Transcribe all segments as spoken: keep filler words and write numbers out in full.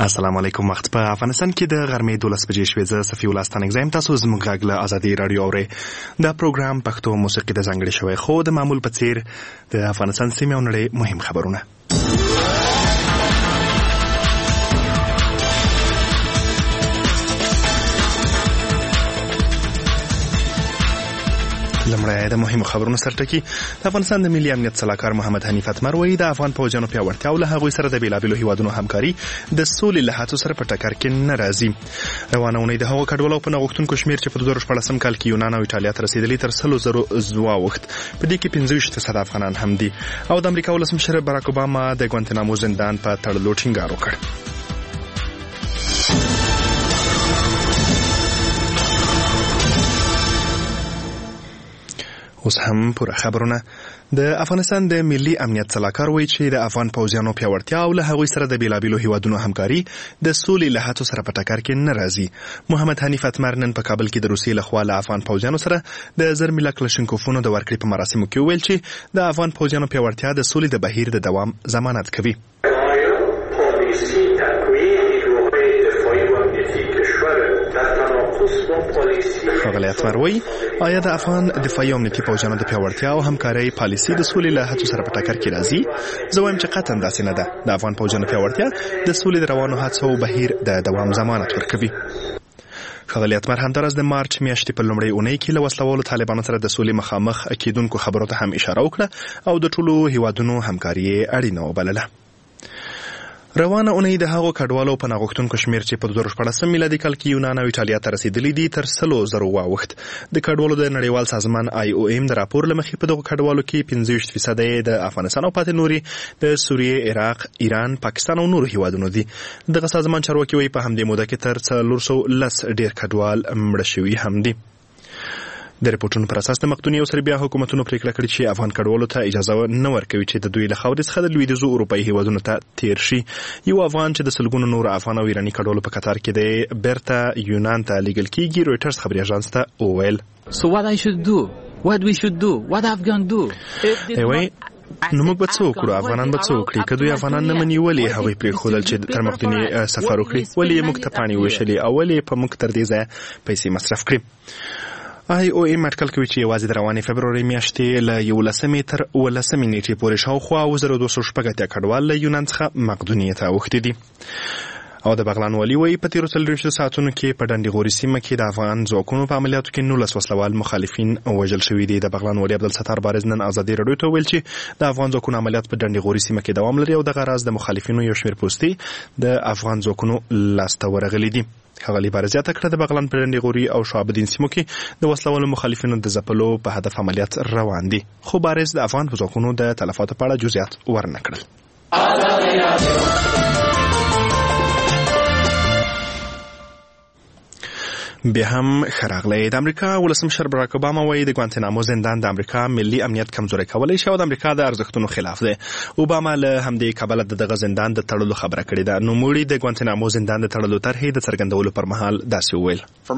السلام علیکم. وخت په افغانستان کې د غرمې دولس بجې شوې. زه صفي الله ستانک زایم. تاسو زموږ غږ له ازادي رادیو اورئ. دا پروګرام پښتو موسیقي د ځانګړي شوی، خو د معمول په څیر د افغانستان سیمې او نړۍ مهم خبرونه. لمړی د مهمو خبرونو سرټکی. د افغانستان د ملي امنیت سلاکار محمد حنیف اتمر وایي د افغان پوځیانو پیاوړتیا او له هغوی سره د بېلابېلو هیوادونو همکاري د سولې له هڅو سره په ټکر کې نه راځي. روانه اونۍ د هغو کډوالو په نغښتونکو شمېر چې په دوه زره شپاړسم کال کې یونان او ایټالیا ته رسېدلي تر سلو زرو واوښت. په دې کې پنځه ویشت فیصده افغانان هم دي. او د امریکا ولسمشر باراک اوباما د ګوانتنامو زندان په تړلو ټینګار وکړ. اوس هم پوره خبرونه. د افغانستان د ملي امنیت سلاکار وایي چې د افغان پوځیانو پیاوړتیا او له هغوی سره د بېلابېلو هیوادونو همکاري د سولې له هڅو سره په ټکر کې نه راځي. محمد حنیف اتمر نن په کابل کې د روسیې لخوا له افغان پوځیانو سره د زرمیلا کلشنکوفونو د ورکړې په مراسمو کې وویل چې د افغان پوځیانو پیاوړتیا د سولې د بهیر د دوام ضمانت کوي. ښاغلی اتمر وایي آیا د افغان دفاعي او امنیتي پوځیانو د پیاوړتیا او همکارۍ پالیسي د سولې له هڅو سره په ټکر کې راځي؟ زه وایم چې قطعا داسې نه ده. د افغان پوځیانو پیاوړتیا د سولې د روانو هڅو بهیر د دوام ضمانت ورکوي. ښاغلی اتمر همداراز د مارچ میاشتې په لومړۍ اونۍ کې له وسلوالو طالبانو سره د سولې مخامخ کېدونکو خبرو ته هم اشاره وکړه او د ټولو هیوادونو همکاري یې اړینه وبلله. روانه اونۍ د هغو کډوالو په نغښتونکو شمېر چې په دوه زره شپاړسم میلادي کال کې یونان او ایټالیا ته رسېدلي دي تر سلو زرو واوښت. د کډوالو د نړیوال سازمان آی او ایم د راپور له مخې په دغو کډوالو کې پنځه ویشت فیصده یې د افغانستان او پاتې نورې د سوریې، عراق، ایران، پاکستان او نورو هیوادونو دي. دغه سازمان چارواکي وایي په همدې موده کې تر څلور سوه لس ډېر کډوال مړه شوي هم دي. د رپورټونو پر اساس د مقدونیې او سربیا حکومتونو پریکړه کړې چې افغان کډوالو ته اجازه نه ورکوي چې د دوی له خاورې څخه د لویدیځو اروپایي هیوادونو ته تیر شي. یو افغان چې د سلګونو نورو افغان او ایراني کډوالو په قطار کې دی بیرته یونان ته لیږل کېږي. رویټرز خبري اژانس ته وویل So what I should do? What we should do? What Afghan do? دوی نو موږ به څه وکړو؟ افغانان به څه وکړي؟ که دوی افغانان نه مني ولې هغوی پرېښودل چې تر مقدونیې سفر وکړي؟ ولې یې موږ ته پاڼې ویشلې او ولې په موږ تر دې ځایه پیسې مصرف کړي؟ آی او ایم اټکل کوي چې یوازې د روانې فبرورۍ میاشتې له یولسمې تر اوولسمې نیټې پورې شاوخوا اوه زره دوه سوه شپږ اتیا کډوال له یونان څخه مقدونیې ته اوښتي دي. او د بغلان والي وایي په تېرو څلوېښتو ساعتونو کې په ډنډې غوري سیمه کې د افغان ځواکونو په عملیاتو کې نولس وسلوال مخالفین وژل شوي دي. د بغلان والي عبدالستار بارز نن ازادي راډیو ته وویل چې د افغان ځواکونو عملیات په ډنډې غوري سیمه کې دوام لري او دغه راز د مخالفینو یو شمېر پوستې د افغان ځواکونو لاسته ورغلي دي. ښاغلي بارز زیاته کړه د بغلان په ډنډې غوري او شعبالدین سیمو کې د وسلوالو مخالفینو د ځپلو په هدف عملیات روان دي. خو بارز د افغان ځواکونو د تلفاتو په اړه جزئیات ورنه کړل. بیا هم ښه راغلی. د امریکا ولسمشر باراک اوباما وایي د ګوانتنامو زندان د امریکا ملي امنیت کمزوری کولی شي او د امریکا د ارزښتونو خلاف دی. اوباما له همدې کبله د دغه زندان د تړلو خبره کړې ده. نوموړي د ګوانتنامو زندان د تړلو طرحې د څرګندولو پر مهال داسې وویل: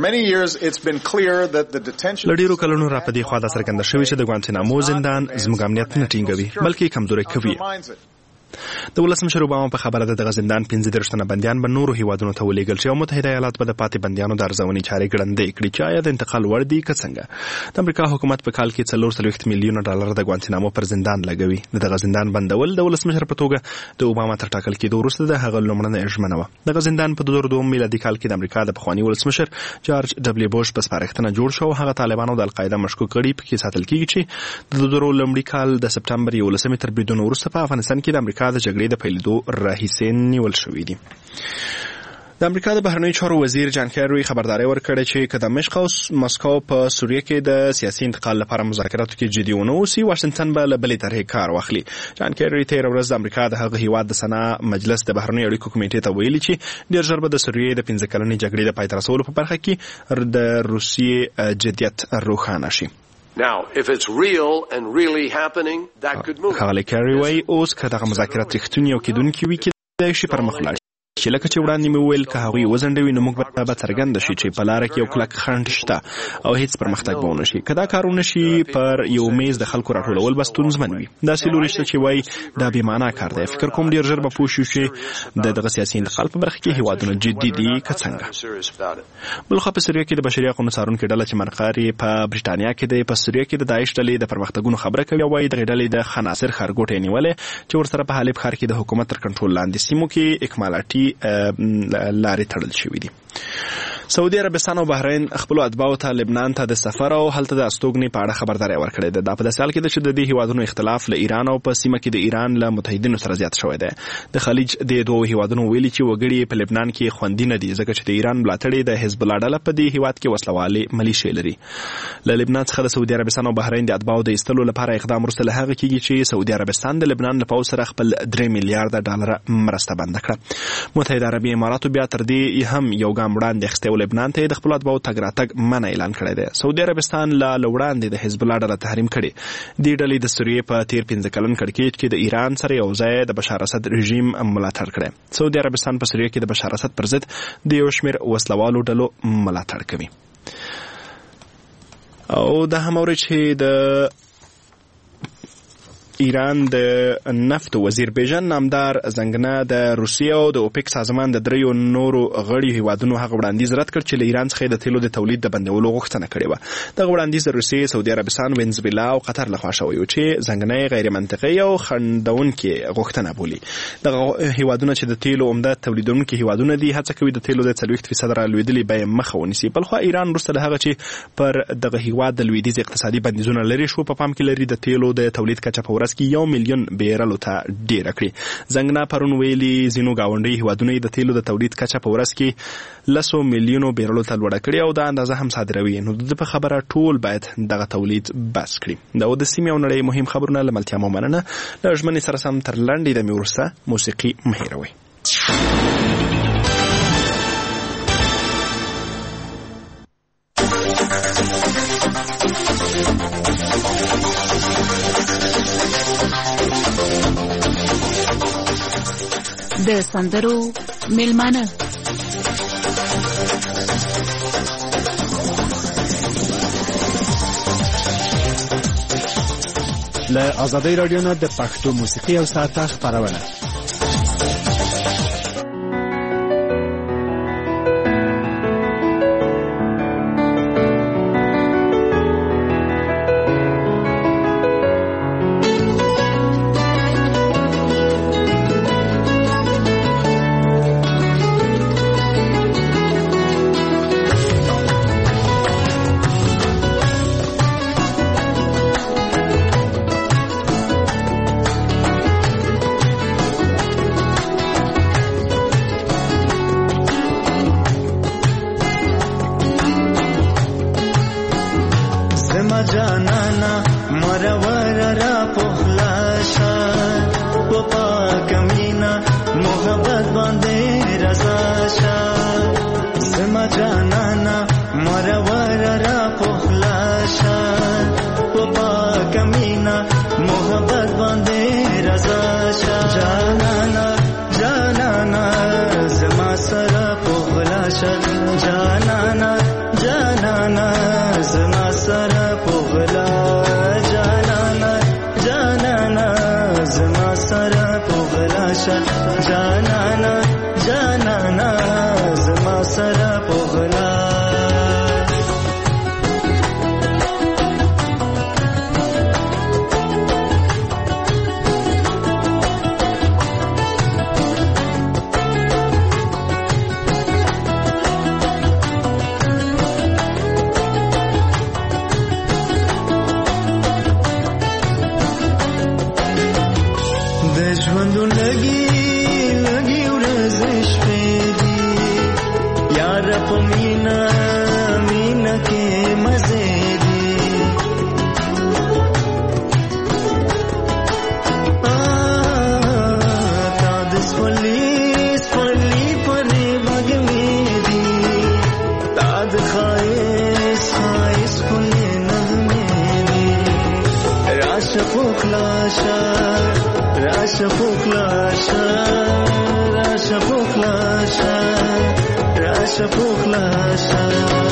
له ډېرو کلونو را په دې خوا دا څرګنده شوې چې د ګوانتنامو زندان زموږ امنیت نه ټینګوي بلکې کمزوری کوي. د ولسمشر اوباما په خبره د دغه زندان پنځه دېرش تنه بندیان به نورو هیوادونو ته ولېږل شي او متحده ایالات به د پاتې بندیانو د ارزونې چارې ګړندۍ کړي چې آیا د انتقال وړ دي که څنګه. د امریکا حکومت په کال کې څلور څلوېښت میلیونه ډالر د ګوانتنامو پر زندان لګوي. د دغه زندان بندول د ولسمشر په توګه د اوباما تر ټاکل کېدو وروسته د هغه لومړنۍ ژمنه وه. دغه زندان په دوه زره دوه میلادي کال کې د امریکا د پخواني ولسمشر جارج ډبلیو بوش په سپارښتنه جوړ شو او هغه طالبانو د القاعده مشکوک کړي پکې ساتل کېږي چې د دوه زره لومړي کال د سپټمبر یولسمې تر بریدونو وروسته په افغانستان کې د امریکا د جګړې د پیلېدو راهیسې نیول شوي دي. د امریکا د بهرنیو چارو وزیر جان کیری خبرداری ورکړې چې که دمشق او مسکو په سوریه کې د سیاسي انتقال لپاره مذاکراتو کې جدي ونه اوسي، واشنگټن به له بلې طرحې کار واخلي. جان کیری تېره ورځ د امریکا د هغه هیواد د سنا مجلس د بهرنیو اړیکو کمیټې ته ویلي چې ډېر ژر به د سوریې د پنځه کلنې جګړې د پای ته رسولو په برخه کې د روسیې جدیت روښانه شي. Now, if it's real and really happening, that could move. ښاغلی کیری وایي اوس که دغه مذاکرات رښتوني او کېدونکي وي کېدای شي پرمخ لاړ چې لکه چې وړاندې مې وویل که هغوی وځنډوي نو موږ به څرګنده شي چې په لاره کې یو کلک خنډ شته او هیڅ پرمختګ به ونه شي. که دا کار ونه شي پر یو میز د خلکو راټولول به ستونزمن وي. داسې لوري شته چې وایي دا بې معنا کار دی. فکر کوم ډېر ژر به پوه شو چې د دغه سیاسي انتقال په برخه کې هیوادونه جدي دي که څنګه. بلخوا په سوریه کې د بشري حقوقو څارونکي ډله چې منقر یې په برېټانیا کې دی په سوریه کې د داعش ډلې د پرمختګونو خبره کوي او وایي دغې ډلې د خناصر ښارګوټی نیولی چې ورسره په حلب ښار کې د حکومت تر کنټرول لاندې سیمو کې اکمالاتي لارې تړل شوي دي. سعودي عربستان او بحرین خپل اتباعو ته لبنان ته د سفر او هلته د استوګنې په اړه خبرداری ورکړې ده. دا په داسې حال کې ده چې د دې هیوادونو اختلاف له ایران او په سیمه کې د ایران له متحدینو سره زیات شوی دی. د خلیج د دوو هیوادونو ویلي چې وګړي په لبنان کې خوندي نه دي ځکه چې د ایران ملاتړي د حزب الله ډله په دې هیواد کې وسلوالې ملیشې لري. له لبنان څخه د سعودي عربستان او بحرین د اتباعو د ایستلو لپاره اقدام وروسته له هغه کېږي چې سعودي عربستان د لبنان له پوځ سره خپل درې میلیارډه ډالره مرسته بنده کړه. متحده عربي اماراتو بیا تر دې هم یو ګام وړاندې اخیستی او لبنان ته د خپل اتباعو تګ راتګ منع اعلان کړی دی. سعودي عربستان لا وړاندې د حزب الله ډله تحریم کړي. دې ډلې د سوریې په تیر پنځه کلن کړکېچ کې د ایران سره یو ځای د بشار اسد رژیم ملاتړ کړی. سعودي عربستان په سوریې کې د بشار اسد پر ضد د یو شمېر وسلوالو ډلو ملاتړ کوي. او دا هم اوري چې د ایران د نفت وزیر بیژن نامدار زنګنه د روسیې او د اوپک سازمان د دریو نورو غړي هیوادونو هغه وړاندیز رد کړ چې له ایران څخه د تیلو د تولید د بندولو غوښتنه کړې وه. دغه وړاندیز د روسیې، سعودي عربستان، وینزویلا او قطر لخوا شوی و چې زنګنه یې غیر منطقي او خندونکې غوښتنه بولي. دغه هیوادونه چې د تیلو عمده تولیدونکي هیوادونه دي هڅه کوي د تیلو د څلوېښت فیصد رالوېدلې بیې مخه ونیسي. بلخوا ایران وروسته له هغه چې پر دغه هیواد د لویدیځ اقتصادي بندیزونه لرې شو په پام کې لري د تیلو د تولید کچه په ورځ کې یو میلیون بیرلو ته ډیره کړي. زنګنه پرون ویلي ځینو ګاونډي هیوادونه د تیلو د تولید کچه په ورځ کې لسو میلیونو بیرلو ته لوړه کړي او دا اندازه هم صادروي. نو د په خبره ټول باید دغه تولید بس کړي. دا د سیمې او نړۍ مهم خبرونه له ملتیا مو مننه. له ژمنې سره سم تر لنډې دمې وروسته موسیقي مه هېروئ. د سندرو میلمانه له آزادۍ راډیو نه د پښتو موسیقي او ساعته خپرونه. Rasha Pukla, Rasha Pukla. پوخلاشه پوخلاشه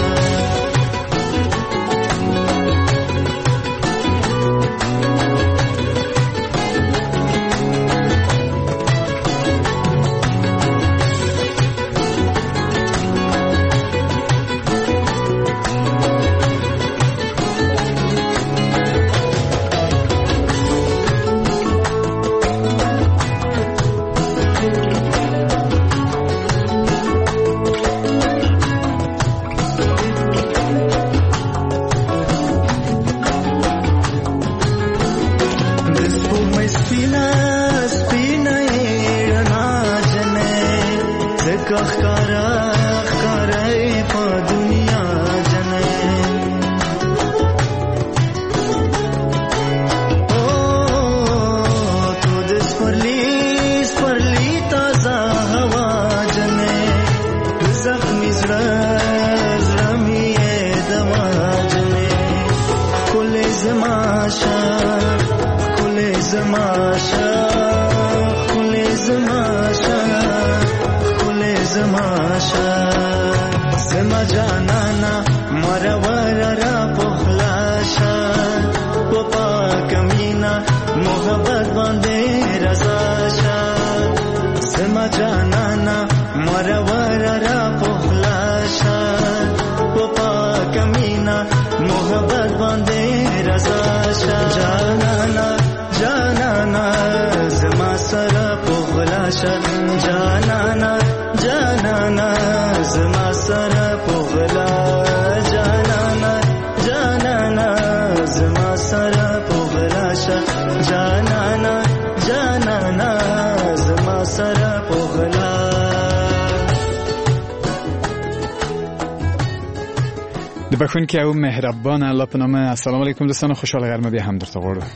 بخون که او مهربان الله په نامه. السلام علیکم دوستان، خوشحال غرمه بیا هم درته غواړو.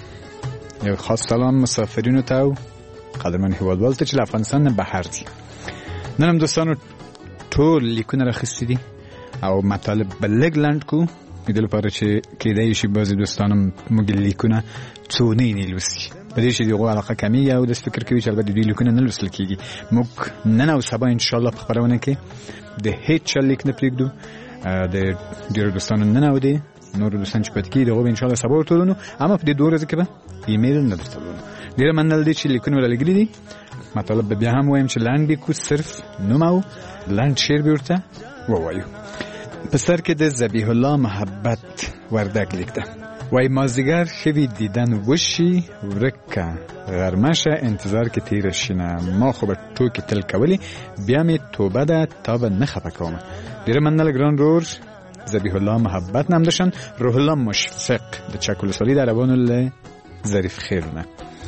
یو خاص سلام مسافرینو ته او قدرمن هیوادوالو ته چې له افغانستان نه بهر دي. نن هم دوستانو ټول لیکونه راخیستي دي او مطالب به لږ لنډ کو د دې لپاره چې کېدای شي بعضې دوستان هم موږ لیکونه څونه یې نه لوستي، په دې چې د هغو علاقه کمیږي او داسې فکر کوي چې البته د دوی لیکونه نه لوستل کېږي. موږ نن او سبا انشاءالله په خپرونه کې د هیڅ چا لیک نه پرېږدو. د ډیرو دوستانو نن او دي نور دوستان چې پاتې کېږي دغه ان شاء الله سبا ورته ولونو، اما په دې دوه ورځې کې به ایمیل نه درته ولونو. ډېره مننه دي چې لیکونه ورلګلي دي. مطلب به بیا هم وایم چې لاندې کو صرف نوم او لاند شعر به ورته ووایو. په سر کې د ذبیح الله محبت وردګ لیک ده. وای مازدیګر شوي دیدن وشي ورکه غرمه شه انتظار کې تیر شینه، ما خو به ټوکې تل کولی بیا مې توبه ده تا به نه خفه کومه. ډېره مننه ګران رور ذبیح الله محبت نام داشتن. روح الله مشفق د چکولسالی در عوانو له ظریف خیرونه.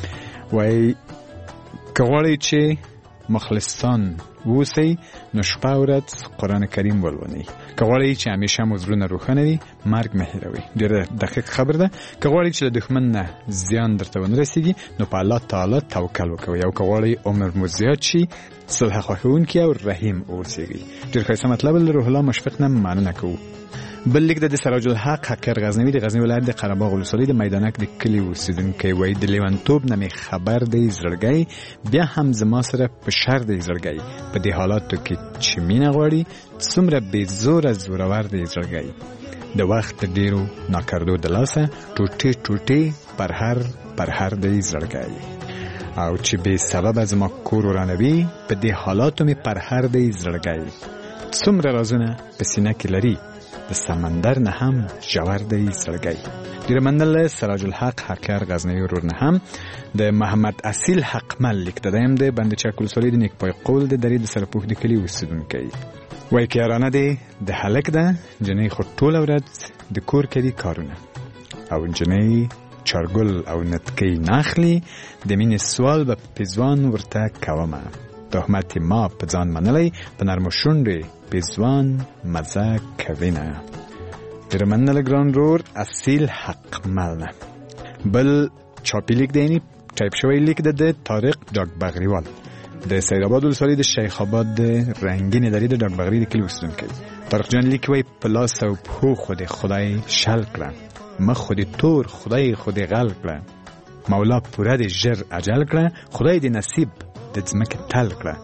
وای که غواړئ چې مخلصان ووسئ نو شپه ورځ قرآن کریم ولولئ. که غواړئ چې همیشه مو زړونه روښانه وي مرګ مه هېروئ. ډېره دقیق خبر ده. که غواړئ چې له دښمن نه زیان درته ونه رسېږي نو په الله تعالی توکل وکوئ. او که غواړئ عمر مو زیات شي صلح خوښونکي او رحیم اوسئ. ډېر ښایسته مطلب له روح الله مشفق نه مننه کوو. بل لیک د سراج الحق حقر غزنوي د غزنی ولایت د قره باغ ولسوالۍ د میدانک د کلي اوسیدونکی وایي د لیونتوب نه مې خبر دی زړګی بیا هم زما سره په شر دی زړګی په دې حالاتو کې چې مینه غواړي څومره بې زوره زورور دی زړګی د وخت ډیرو ناکردو د لاسه ټوټې ټوټې پر هر پر هر دی زړګی او چې بې سبب زما کور ورانوي په دې حالاتو مې پر هر دی زړګی څومره رازونه په سینه کې لري د سمندر نه هم ژور دی زړګی. ډېره مننه سراج الحق حقر غزنوي ورور نه هم د محمد اصیل حقمل لیک د دایم د بند چک ولسوالۍ د نیکپای قول د درې د سرپوښ د کلي اوسیدونکی وایي که یارانه دی د هلک ده جنۍ خو ټوله ورځ د کور کوي کارونه او نجنۍ چارګل او نتکۍ ناخلي د مینې سوال به پېزوان ورته کومه تهمت ما په ځان منلی په نرمو شونډې پېزوان مزه کوینه. ډېره مننه ګران رور اصیل حقمل نه. بل چاپي لیک دی یعنې ټایپ شوی لیک ده د طارق ډاکبغریوال د سیدآباد ولسوالۍ د شیخ آباد د رنګینې درې د ډاکبغري د کلي اوسیدونکی. طارق جان لیک وایي په لاس او پښو خو دې خدای شل کړه مخ خو دې تور خدای خو دې غل کړه مولا پوره دې ژر اجل کړه خدای دې نصیب د ځمکې تل کړه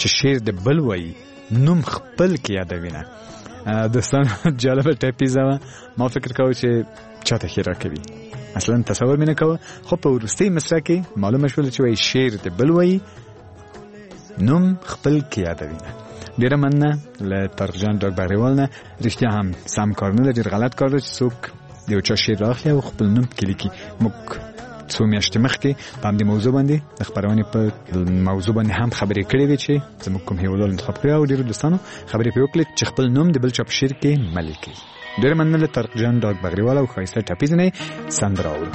چې شعر د بل وایي نوم خپل کې یادوي نه. دوستان جالبه ټاپیزه وه. ما فکر کوم چې چاته ښه راکوي اصلا تصور مې نه کوه، خو په وروستۍ مصرع کې معلومه شول چې وایي شعر د بل وایي نوم خپل کې یادوي نه. ډېره مننه له طارق جان ډاک بغریوال نه. رښتیا هم سم کار نه ده، ډېر غلط کار ده چې څوک د یو چا شعر راخلي او خپل نوم پکې لیکي. موږ څو میاشتې مخکې په همدې موضوع باندې د خپرونې په موضوع باندې هم خبرې کړې وې چې زموږ کوم هیوادوال انتخاب کړی او ډېرو دوستانو خبرې پرې وکړې چې خپل نوم د بل چا په شعر کې مه لیکئ. ډېره مننه له طارق جان ډاک بغریوال او ښایسته ټپیز نه سندره اورو.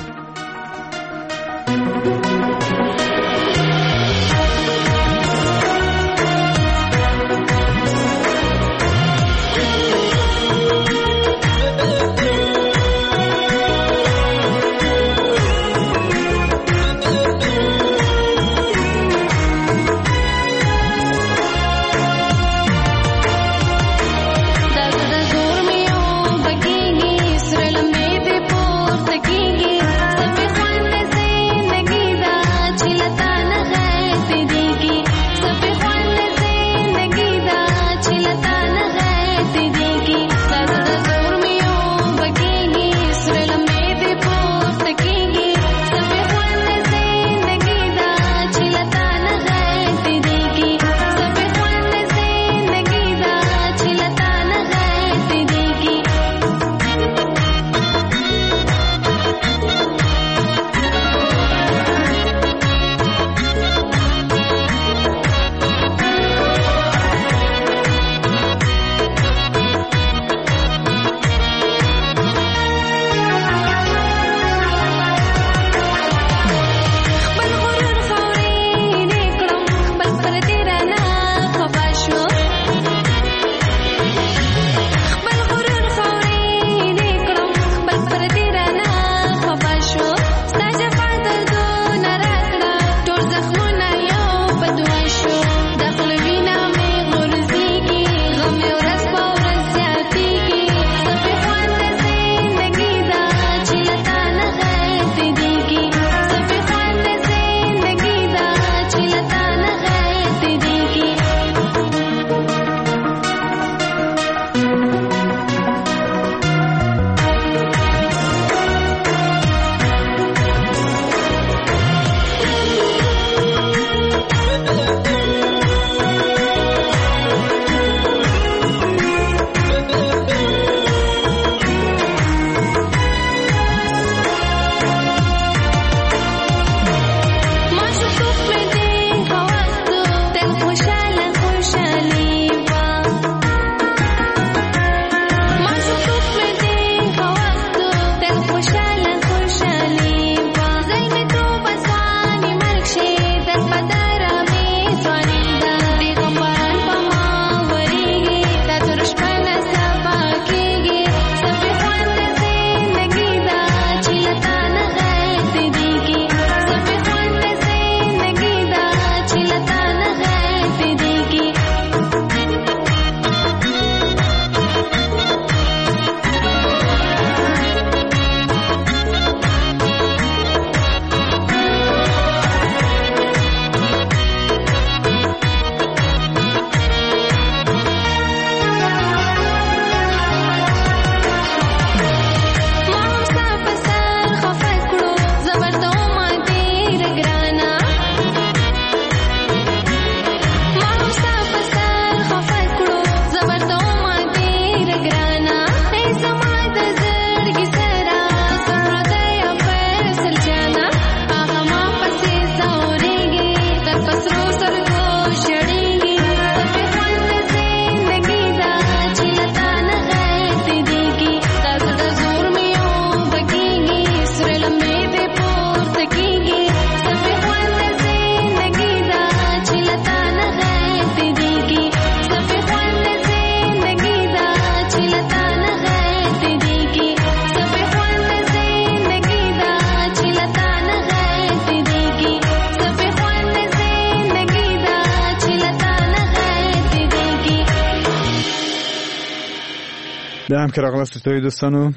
بیا هم که راغلاست توی دوستانو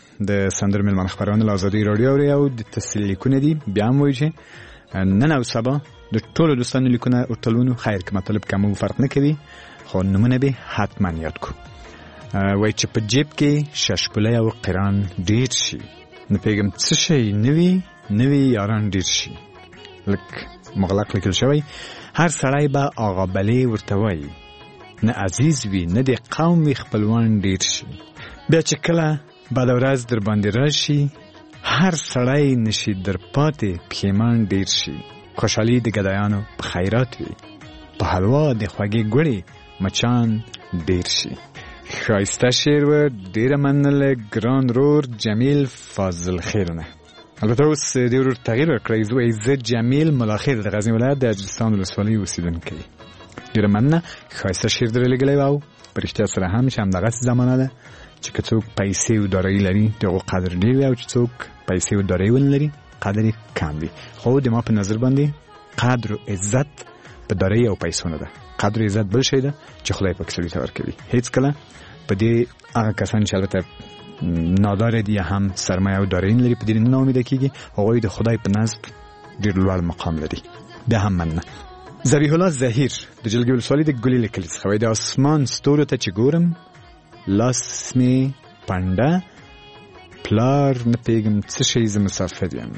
د سندر ملمان خبران له آزادۍ رادیو اوري او د تسلیکونه دي. بیا هم وایي چې نن او سبا د ټولو دوستانو لیکونه ورتلونو خیر که مطلب کمو فرق نه کوي خو نمونه به حتما یاد کو. وای چې په جیب کې ششپولی او قران ډیر شي نه پیغام څه شي نوی نوی یاران ډیر شي. لک مغلق لیکل شوی هر سړی به آقا بلی ورته وایي نه عزیز وي نه د قوم وي خپلوان ډیر شي. بیا چې کله بعد ورځ در باندې راشي هر سړی نشي در پاتې پښیمان ډیر شي. خوشحالي د ګدایانو په خیرات وي په حلوا د خوږې ګوړې مچان ډیر شي. ښایسته شعر و ډیره مننه ګران رور جمیل فاضل خیرونه. البته اوس دې ورور تغییر ورکړی زه وایي زه جمیل ملاخیر د غزني ولایت د اجرستان ولسوالۍ اوسېدونکی. ډیره مننه ښایسته شعر درې لیږلی او په رښتیا سره هم چې همدغسې زمانه ده چې که څوک پیسې او دارایي لري د هغو قدر ډېر وي او چې څوک پیسې او دارایي ونه لري قدر یې کم وي. خو د ما په نظر باندې قدر او عزت په دارایي او پیسو نه ده. قدر او عزت بل شی ده چې خدای پاک سړي ته ورکوي. هیڅ کله په دې هغه کسان چې البته نادار دي هم سرمایه او دارایي نه لري په دې نه ناامیده کېږي. هغوی د خدای په نزد ډېر لوړ مقام لري. بیا هم مننه. ذبیح الله ظهیر د جلګې ولسوالۍ د ګلې له کلي څخه وایي د اسمان ستورو ته چې ګورم لاس مې پنډه پلار نه پیږم څه شی زه مسافر یم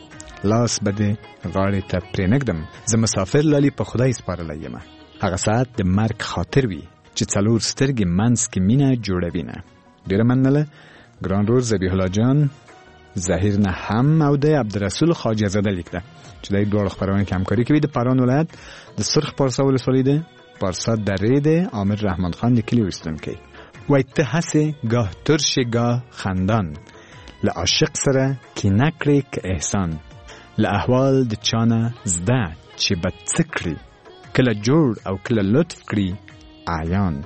لاس به دې غاړې ته پرېنږدم زه مسافر لالي په خدای سپارلی یم. هغه ساعت د مرګ خاطر وي چې څلور سترګې منځ کې مینه جوړوینه. ډېره مننه ګران رور ذبیح الله جان ظهیر نه هم او د عبدالرسول خواجه زاده لیک ده چې د دواړو خپرونو کې همکاري کوي. د پاران ولایت د سرخ پارسا ولسوالۍ ده پارسا درې ده عامر رحمان خان د کلي اوسېدونکی. وای ته هسې ګاه ترشې ګاه خندان له عاشق سره کینه کړې که احسان له احوال د چانه زده چې به څه کړي کله جوړ او کله لطف کړي عیان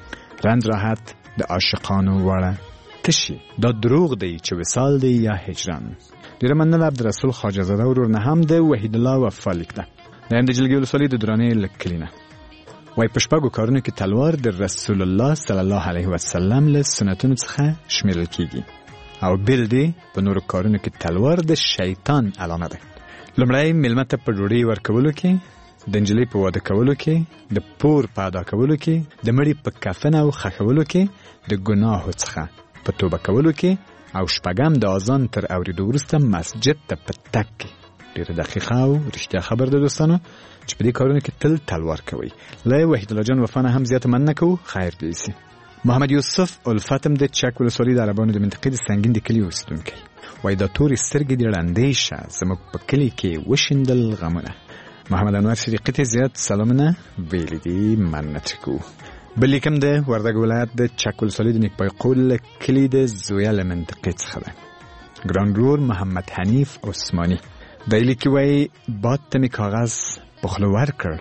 رنج راحت د عاشقانو وړه تشي دا دروغ دی چې وصال دی یا هجران. ډېره مننه عبدالرسول خواجه زاده ورور نه هم د وحید الله وفا لیک ده د د جلګې ولسوالۍ د درانې له کلي نه. وای په شپږو کارونو کې تلوار د رسول الله صلی الله علیه وسلم له سنتونو څخه شمیرل کېږي او بل دی په نورو کارونو کې تلوار د شیطان علامه ده. لومړی میلمه ته په ډوډۍ ورکولو کې د نجلۍ په واده کولو کې د پور په ادا کولو کې د مړي په کفن او خښولو کې د ګناهو څخه په توبه کولو کې او شپږم د اذان تر اورېدو وروسته مسجد ته په تګ کې. ډېره دقیقه او رښتیا خبر ده دوستانو چې په دې کارونو کې تل تلوار کوئ. له وحید الله جان وفا نه هم زیاته مننه کوو. خیر دې وسي. محمد یوسف الفتم د چک ولسوالۍ د عربانو د منطقې د سنګین د کلي اوسېدونکی وایي دا تورې سترګې دې ړندې شه زموږ په کلي کې وشیندل غمونه. محمد انور شریقي ته زیات سلامونه ویلي دي مننه ترې کوو. بل لیکم د وردګ ولایت د چک ولسوالۍ د نیکپای قول کلي د زویه له منطقې څخه ده. ګران رور محمد حنیف عثماني دی لیکي وایي باد ته مې کاغذ په خوله ورکړ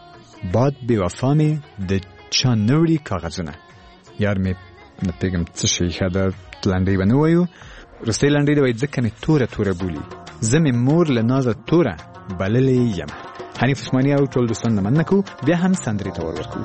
باد بې وفا مې د چا نه وړي کاغذونه. یار مې نه پوهېږم څه شي ښه ده لنډۍ به نه وایو. وروستۍ لنډۍ ده وایي ځکه مې توره توره بولي زه مې مور له نازه توره بللې یم. حنیف عثماني او ټول دوستان نه مننه کوو. بیا هم سندرې ته ور ورکوو.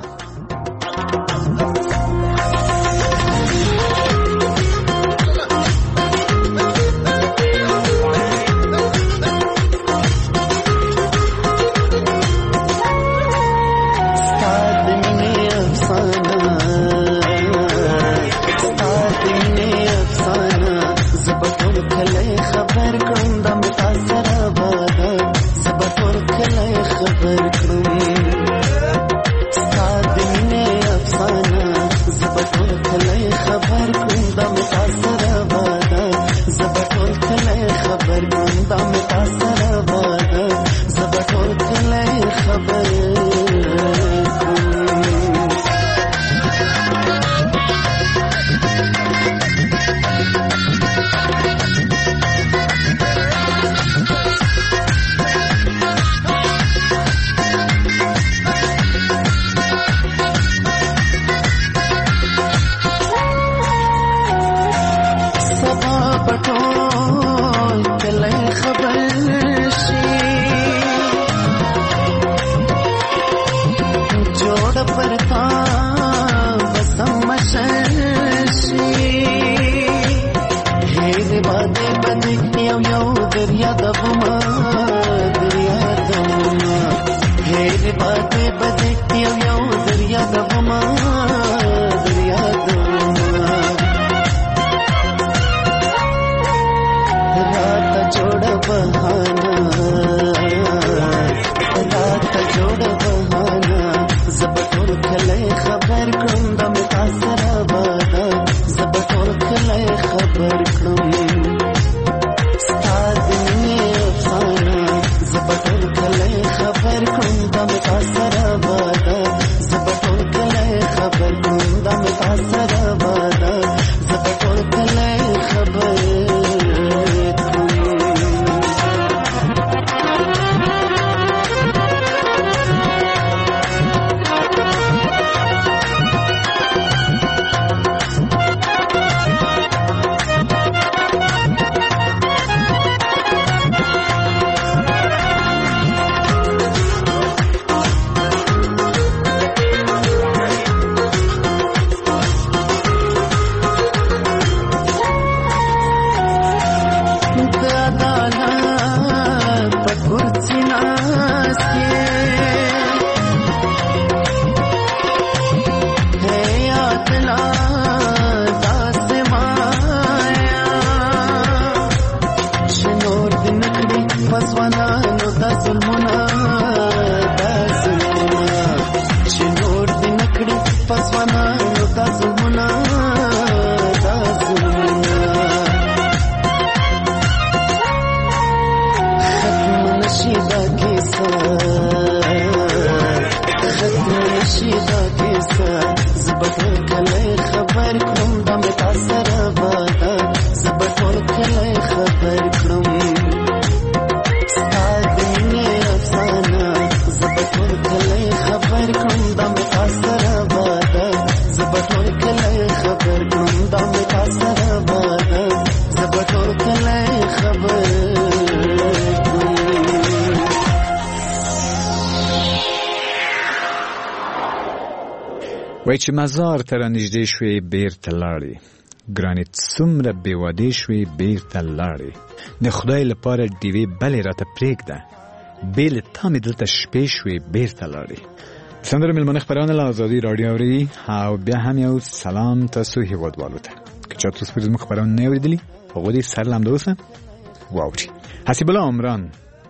وای چې مزار ته را نږدې شوې بیرته لاړې، ګرانې څومره بېوادې شوې بیرته لاړې، د خدای لپاره ډیوې بلې راته پرېږده، بې له تا مې دلته شپې شوې بیرته لاړې. سندرو مېلمانه خپرونه له ازادي راډیو اوري او بیا هم یو سلام تاسو هیوادوالو ته که چا تاسو پرې زموږ خپرونه نه اورېدلي هغوی دې سر له همداوسه واوري. حسیب الله عمران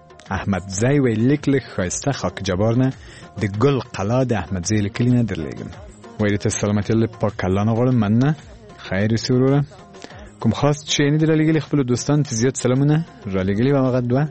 احمدزی وی لیک له ښایسته خاک جبار نه د ګل قلا د احمدزی له کلي نه درلیږم. وایي ته سلامتي له پاک الله نه غواړم، مننه، خیر اوسې وروره. کوم خاص چې نه دي رالیږلي خپلو دوستانو ته زیات سلامونه رالیږلي وه، هغه دوه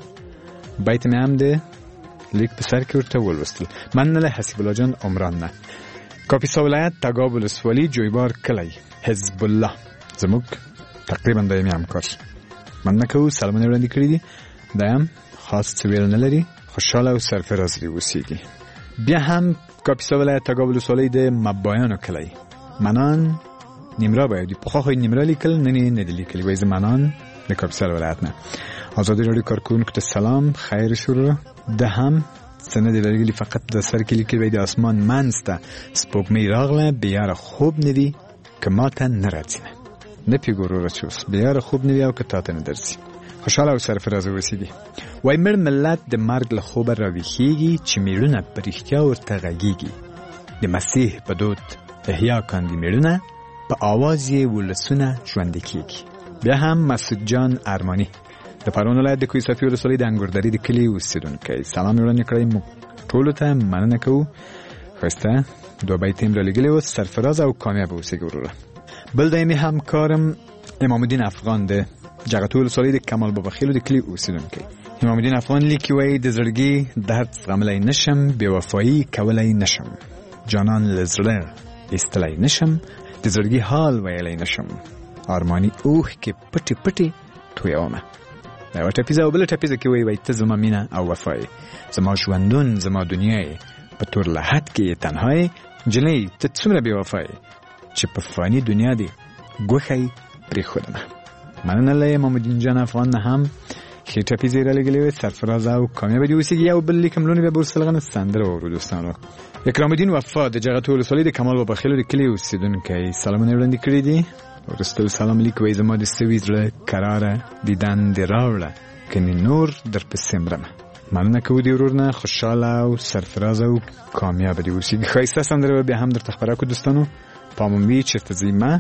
بیت مې هم د لیک په سر کې ورته ولوستل. مننه له حسیب الله جان عمران نه. کاپیسا ولایت تګاب ولسوالي جویبار کلی حزب الله زموږ تقریبا دایمي همکار، مننه کوو، سلامونه وړاندې کړي دي. دایم خاص څه ویل نه لري، خوشحاله او سرفراز دې اوسېږي. بیا هم کاپیسا ولایت تګاب ولسوالۍ د مبایانو کلی منان نیمرا باید پخوا خو نیمرا لیکل نه نه دي لیکلي، وایي زه منان د کاپیسا ولایت نه. ازادي راډیو کارکونکو ته سلام، خیر شروع ده هم څه نه دي لرګلي، فقط د سر کې لیکلي وایي د اسمان منځ ته سپوږمۍ راغله، بیاره خوب نه دي که ما ته نه راځي نه نه پې ګوروره چې اوس بیاره خوب نه وي او که تا ته نه درځي. خوشحاله او سرفراز اوسېږي. وایي مړ ملت د مرګ له خوبه راویښېږي چې میړونه په رښتیا ورته غږېږي، د مسیح په دود احیا کاندي میړونه، په آواز یې ولسونه ژوندي کېږي. بیا هم مسعود جان ارماني د پروان ولایت د کوه صافي ولسوالۍ د انګوردرې د کلي اوسېدونکی، سلام یې وړاندې کړی، موږ ټولو ته مننه کوو. ښایسته دوه بیت یې رالیږلي و، سرفراز او کامیاب اوسېږي وروره. بل دایمي همکارم امام الدین افغان د جغتو ولسوالۍ د کمال بابا خیلو د کلي اوسېدونکی. امام الدین افغان لیکي وایي د زړګي درد زغملی نشم، بې وفایي کولی نشم، جانان له زړه ایستلی نشم، د زړګي حال ویلی نشم، ارماني اوښکې پټې پټې تویومه. دا یوه ټپیزه او بله ټپیزه کې وایي وایي ته زما مینه او وفا یې، زما ژوندون زما دنیا یې، په تور لحد کې یې تنها یې، نجلۍ ته څومره بې وفا یې چې په فاني دنیا دې ګوښه یې پرېښودمه. مننه له امام الدین جان افغان نه هم ښې ټپیزې یې رالیږلې وې، سرفراز او کامیابه دې اوسېږي. یو بل لیک هم لوڼې بیا به ورسره غنه سندره واورو دوستانو. اکرام الدین وفا د جغتو ولسوالۍ د کمال بابا خیلو د کلي اوسېدونکی، سلامونه یې وړاندې کړي دي. وروستو سلام لیک وایي زما د سوي زړه قراره دیدن دې راوړه، کنې نور در پسې مرمه. مننه کوو دې ورور نه، خوشحاله او سرفراز او کامیابه دې اوسېږي. ښایسته سندره به بیا هم درته خپره کړو دوستانو. پام وي چېرته ځئ مه،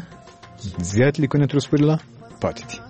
زیات لیکونه تر اوسه پورې لا پاتې دي.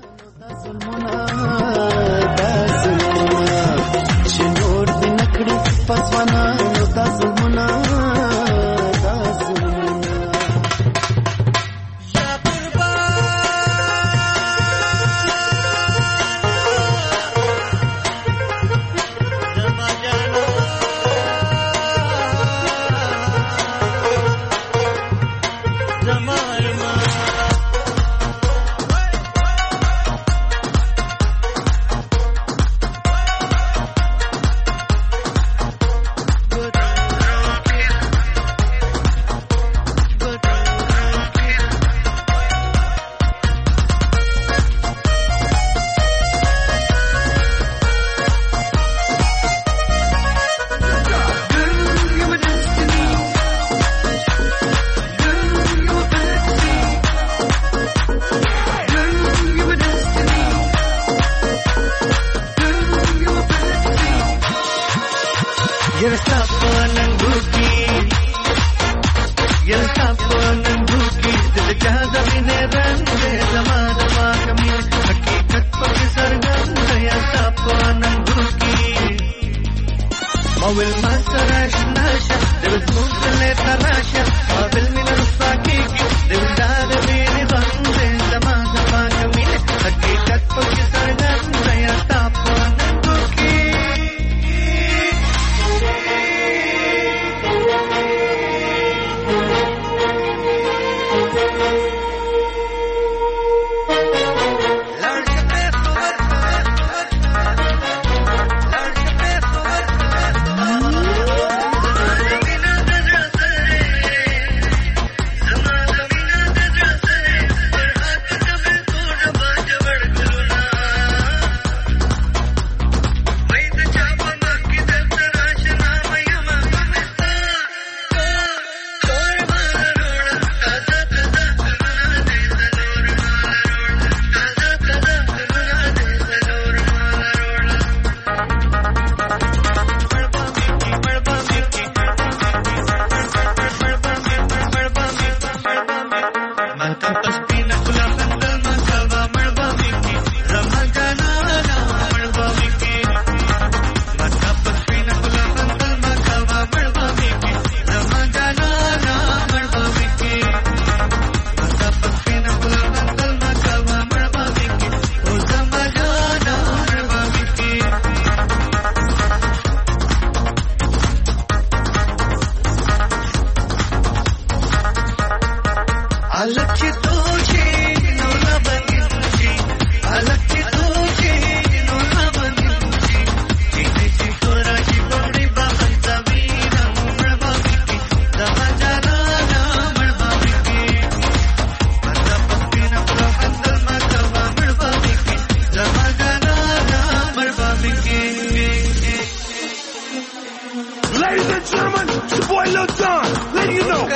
Ladies and gentlemen, it's your boy Lil Jon. Letting you know.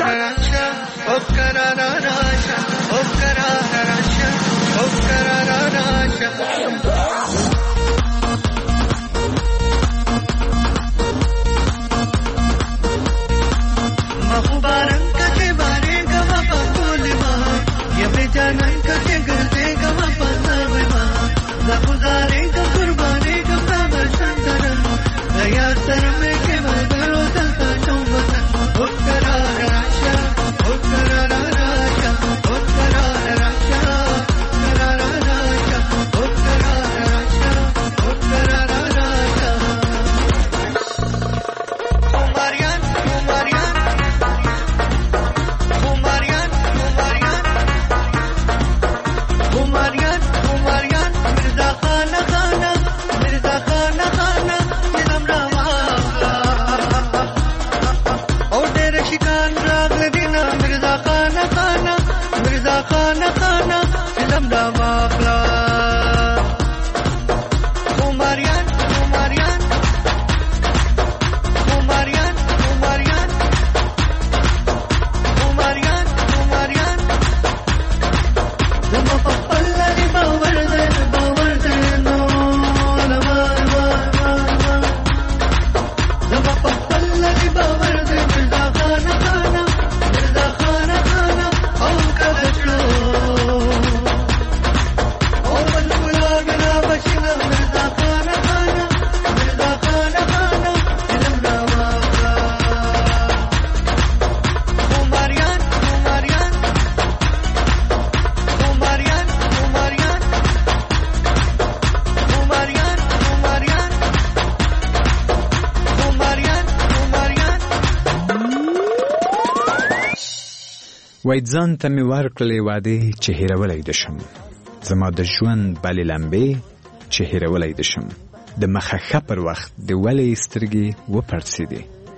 وای ځان ته مې ورکړلې وعدې چې هېرولی دې شم زما د ژوند بلې لمبې چې هېرولی دې شم د مخه ښه پر وخت د ولې سترګې وپړسېدې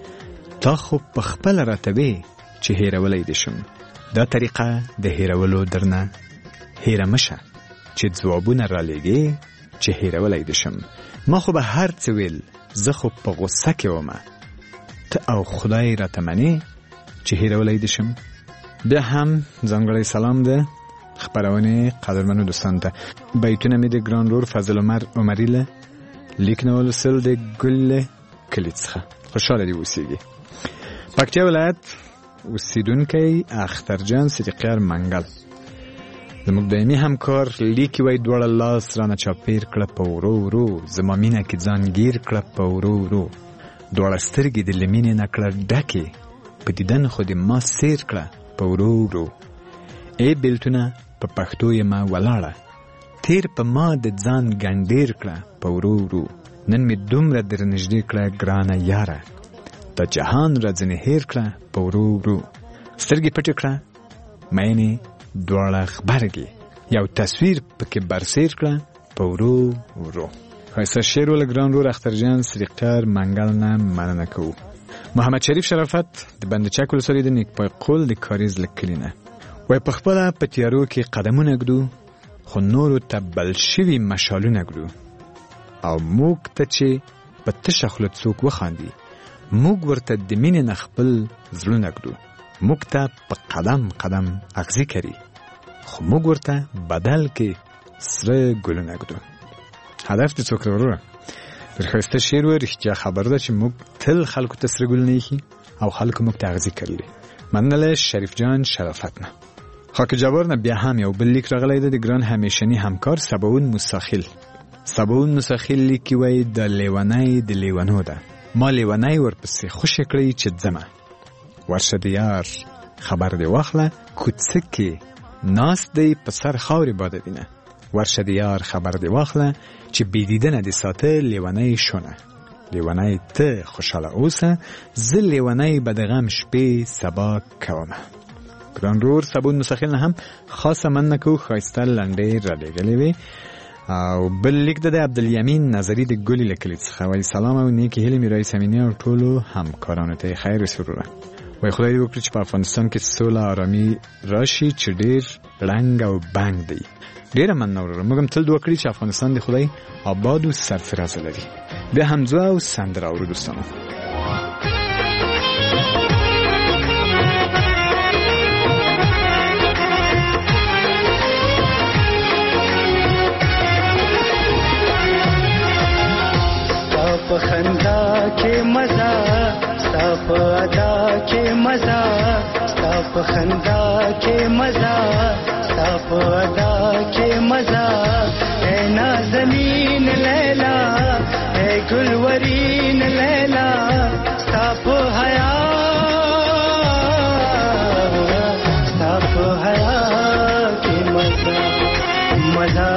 تا خو په خپله راته وې چې هېرولی دې شم دا طریقه د هېرولو درنه هېره مه شه چې ځوابونه رالېږې چې هېرولی دې شم ما خو به هر څه ویل زه خو په غوسه کې ومه ته او خدای راته منې چې هېرولی دې شم بیا هم ځانګړی سلام ده خپرونې قدرمنو دوستانو ته بیتونه مې د ګران رور فضل عمر عمري له لیک نه ولوستل د ګل کلي څخه خوشحاله دې اوسېږي پکتیا ولایت اوسېدونکی اخترجان صدیقیار منګل زموږ دایمي همکار لیکي وایي دواړه لاس رانه چاپېر کړه په ورو ورو زما مینه کې ځان ګیر کړه په ورو ورو دواړه سترګې د له مینې نه کړه ډکې په دیدن خو دې ما سیر کړه په ورو ورو ای بېلتونه په پښتو یمه ولاړه تیر په ما د ځان ګنډېر کړه په ورو ورو نن مې دومره در نږدې کړه ګرانه یاره د جهان را ځنې هېر کړه په ورو ورو سترګې پټې کړه مینې دواړه غبرګې یو تصویر پکې برسېر کړه په ورو ورو ښایسته شعر له ګران رور اخترجان صدیقیار منګل نه مننه کوو محمد شریف شرافت د بندچک ولسوالۍ د نیکپای قول د کاریز له کلي نه وایي په خپله په تیارو کې قدمونه ږدو خو نورو ته بل شوي مشالونه ږدو او موږ ته چې په تشه خوله څوک وخاندي موږ ورته د مینې نه خپل زړونه ږدو موږ ته په قدم قدم اغزي کري خو موږ ورته بدل کې سره ګلونه ږدو هدف د څوک وروره در ښایسته شعر و رښتیا خبر ده چې موږ تل خلکو ته سره ګل نه ایښي او خلکو موږ ته اغزي کرلي مننه شریف جان شرافت نه خاک جبار نه بیا هم یو بل لیک راغلی ده د ګران همیشني همکار سباون موساخیل سباون موساخیل لیکي وایي د لیونی د لیونو ده ما لیونی ورپسې خوشې کړی چې ځمه ورشه د یار خبر دې واخله کوڅه کې ناست دی په سر خاورې باده دینه ورشه د یار خبر دې واخله چې بې دیدنه دې ساته لیونی شونه لیونی ته خوشحاله اوسه زه لیونی به د غم شپې سبا کومه ګران رور سبون مسخیل نه هم خاصه مننه کوو ښایسته لنډۍ رالیږلې وې او بل لیک ده د عبدالیمین نظري د ګلي له کلي څخه وایي سلام او نیکې هیلې مې رئیس امینې او ټولو همکارانو ته خیر وسروره وایي خدای دې وکړي چې په افغانستان کې سوله آرامي راشي چې ډېر رنګ او بنګ دی ډېره مننه وروره موږ هم تل دعا کړي چې افغانستان د خدای آباد او سرفراز لري بیا هم ځو او سندره اورو دوستانو په خندا کې مزه ستا په ادا کې مزه ستا په خندا کې مزه ستا په ادا کې مزه اے نازنین لیلا اے گلورین لیلا ستا په حیا ستا په حیا کې مزه مزه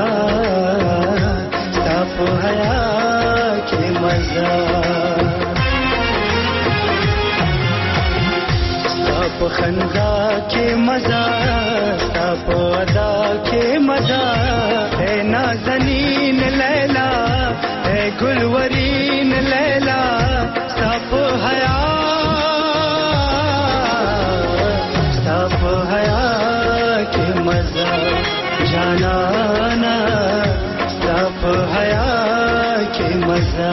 ستا په حیا کې مزه ستا په خندا کې مزه ستا په ادا کې مزه اے نازنین لیلا اے گلورین لیلا ستا په حیا ستا په حیا کې مزه جانانا ستا په حیا کې مزه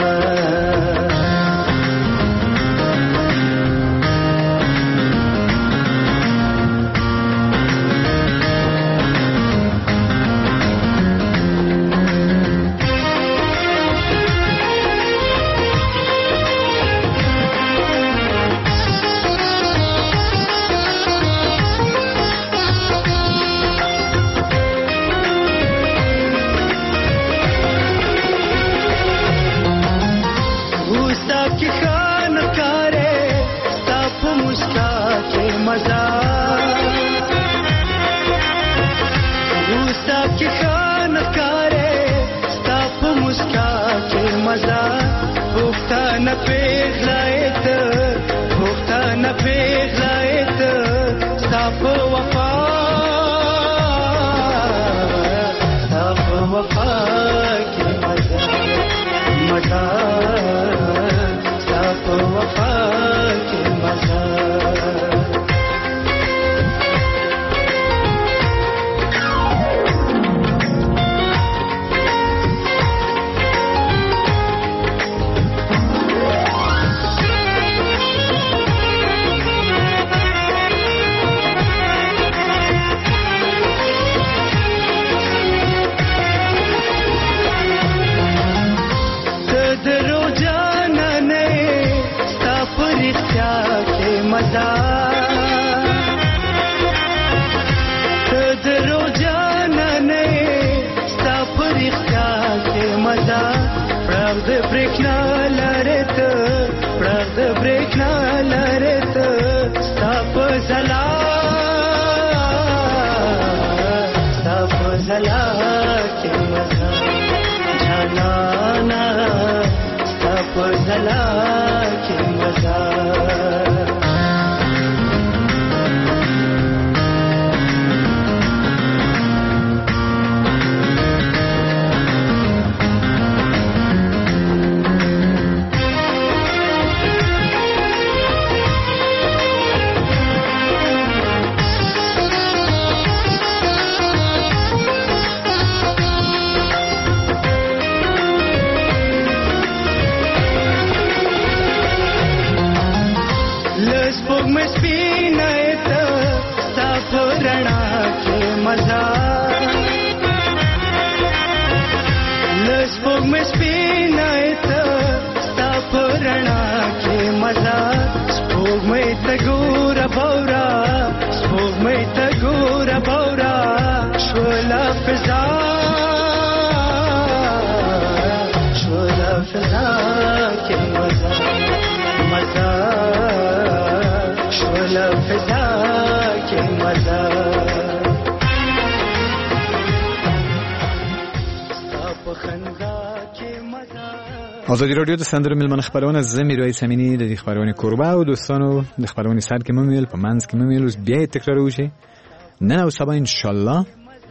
آزادی رادیو د سندرو ملمن خبرونه زه میرویس امینی د خبرونه کوربه او دوستانو د خبرونه سر کې ممیل په منځ کې ممیل اوس بیا تکرار وشي نن او سبا ان شاء الله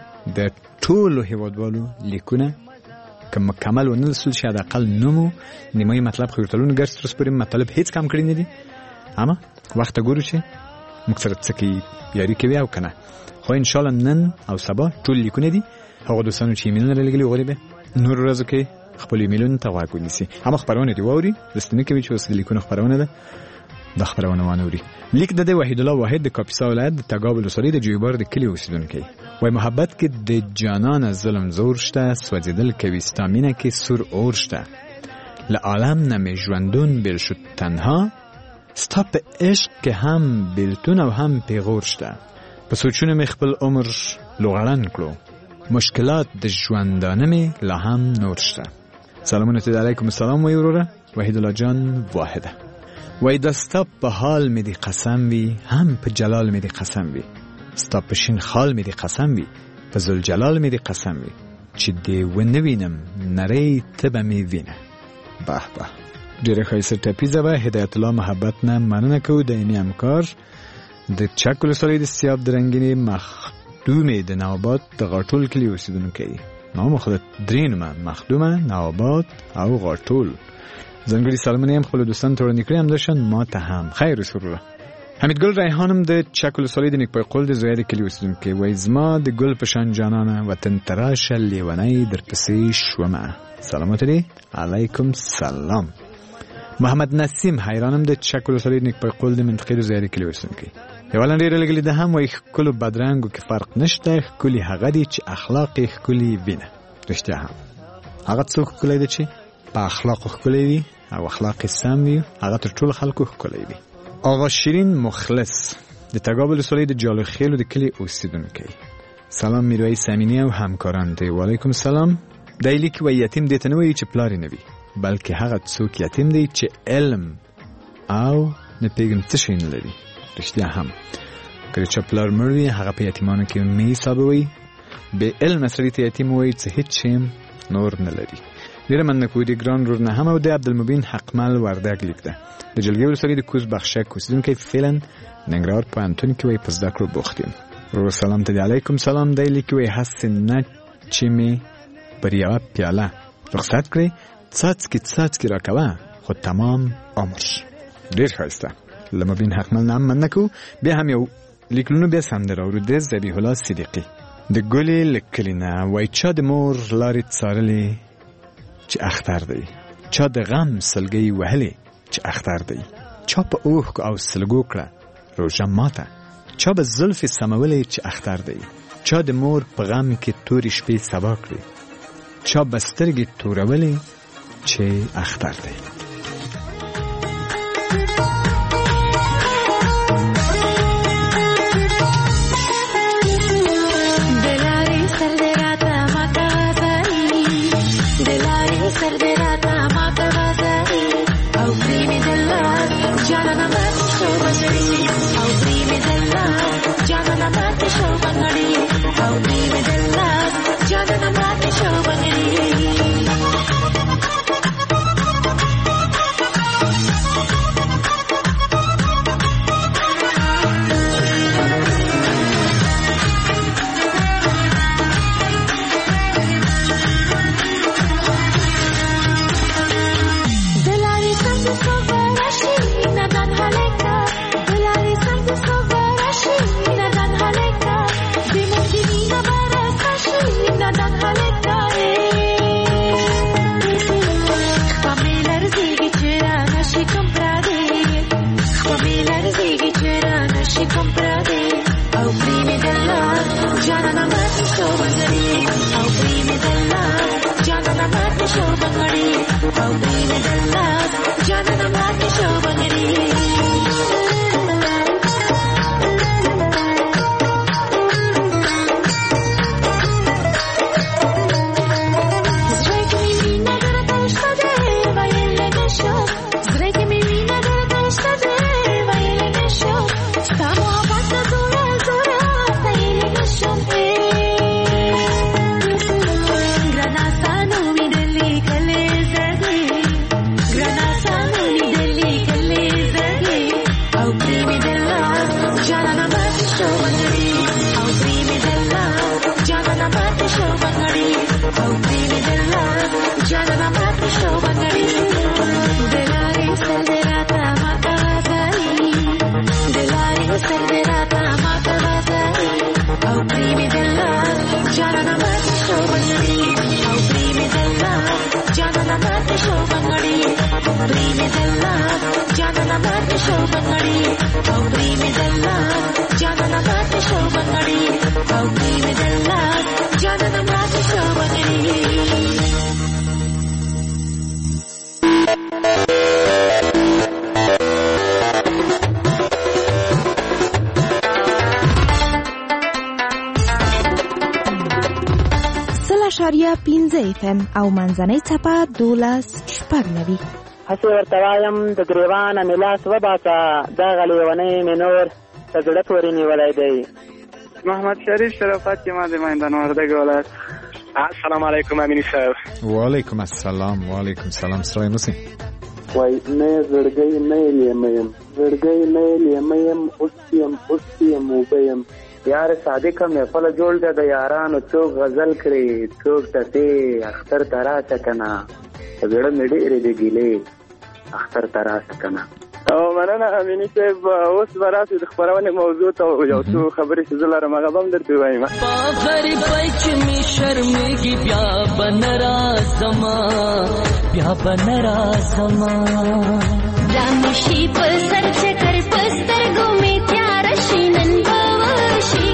د ټولو هیوادوالو لیکونه که مکمل ونرسول شي د اقل نمو نیمه مطلب خو ټولون ګرځ تر سپوري مطلب هیڅ کم کړی نه دي اما وخت ګورو شي مکسر څکی یاري کوي او کنه خو ان شاء الله نن او سبا ټول لیکونه دي هغه دوستانو چې ایمیلونه لګلي غوړي نور ورځو کې خپل ایمیلونه ته واګو نیسي هم خبرونه دی ووري لستنی کوي چې اوس لیکونه خبرونه ده د خبرونه وانوري لیک د وحید الله واحد د کاپیسا ولایت د تګاب ولسوالۍ د جویبار د کلی اوسیدونکو وای محبت کې د جانان ظلم زور شته سوځیدل کوي ستامینه کې سور اور شته لعالم نمی ژوندون بیل شد تنها ستا په عشق که هم بیلتون او هم پیغور شته په سوچونه می خپل عمر لغړن کړو مشکلات د ژوندانه می لا هم نور شته. سلامونه ته علیکم السلام وی وروره وحید الله جان واحده وی د ستا په حال می دی قسم وی هم په جلال می دی قسم وی ستا په شین خال می دی قسم وی په ذوالجلال می دی قسم وی چې دی ونوینم نری تبه می وینه. به به ډیره ښایسته ټپیزه وه. هدایت الله محبت نه مننه کوو د اینې همکار د چک ولسوالۍ د سیاب د رنګینې مخدومې د نواباد د غاټول کلي اوسېدونکی نام خو د درې نومه مخدومه نواباد او غاټول. ځانګړي سلامونه هم خپلو دوستانو ته وړاندې کړي همداشان ما ته هم خیر وسروره. حمیدګل ریحانم د چک ولسوالۍ د نیکپای قول د زویا د کلي اوسېدونکی وایي زما د ګل په شان جانانه وطن ته راشه لیونی درپسې شومه. سلامات دی علیکم سلام. محمد نسیم حیرانم د چک ولسوالۍ د نیکپای قول د منطقې د زویا د کلي اوسېدونکی. یوه لنډۍ رالیږلې ده هم وایي ښکلو بدرنګو کې فرق نشته ښکلي هغه دی چې اخلاق یې ښکلي وینه. رښتیا هم هغه څوک ښکلی دی چې په اخلاقو ښکلی وي او اخلاق یې سم وي هغه تر ټولو خلکو ښکلی وي. آقا شیرین مخلص د تګاب ولسوالۍ د جالخیلو د کلي اوسېدونکی. سلام میرویس امینی او همکاران دی. وعلیکم سلام. دی لیکي وایي یتیم دې ته نه وایي چې پلار یې نه وي بلکې هغه څوک یتیم دی چې علم او نه پوهېږم څه شی نه لري. رښتیا هم کله چې پلار مړ وي هغه په یتیمانو کې مه حسابوئ. بې علمه سړي ته یتیم وایي چې هېڅ شی نور نه لري. ډیره مننه کوو د ګران ورور نه هم او د عبدالمبین حقمل وردګ لیک ده د جلګې ولسوالۍ د کوز بخشک اوسېدونکی فعلا ننګرهار پوهنتون کې وایي په زده کړو بوخت یم. ورور سلام ته دی علیکم سلام. دی لیکي وایي هسې نه چې مې پر یوه پیاله رخصت کړې څاڅکي څاڅکي راکوه خو تمام عمر. ډېر ښایسته. له مبین حقمل نه هم مننه کوو. بیا هم یو لیکلونو بیا سندره اورو د ذبیح الله صدیقي د ګلې له کلي نه وایي چا د مور لارې څارلې چې اختر دی چا د غم سلګۍ وهلې چې اختر دی چا په اوښکو او سلګو کړه روژه ماته چا به زلفې سمولې چې اختر دی چا د مور په غم کې تورې شپې سبا کړې چا به سترګې تورولې چې اختر دی. اعشاریه پنځه اف ام او منځنۍ څپه دولس شپږ نوي. هسې ورته وایم د ګریوانه مې لاس وباسه، دغه لیونی مې نور په زړه پورې نیولی دی. محمد شریف شرافت یم از میدان وردگ ولایت. السلام علیکم امینی صاحب. و علیکم السلام. و علیکم السلام. سلام مسیم. وای نه زړګی نه لیمیم، زړګی نه لیمیم، اوس یم اوس یم وبیم. یار صادق محفل جوړ ده د یارانو، څوک غزل کړي څوک ټپې، اختر ته راشه کنه زړه مې ډېرې د ګیلې، اختر ته راشه کنه. او مننه امینی صاحب. اوس به راسو د خپرونې موضوع ته یو څو خبرې چې زه لرم هغه به هم درته ووایم. په غریبۍ چې مې شرمېږي بیا به نه راځمه، بیا به نه راځمه. دا مې شي په سر چکر په سترګو مې تیاره شي، نن به وشي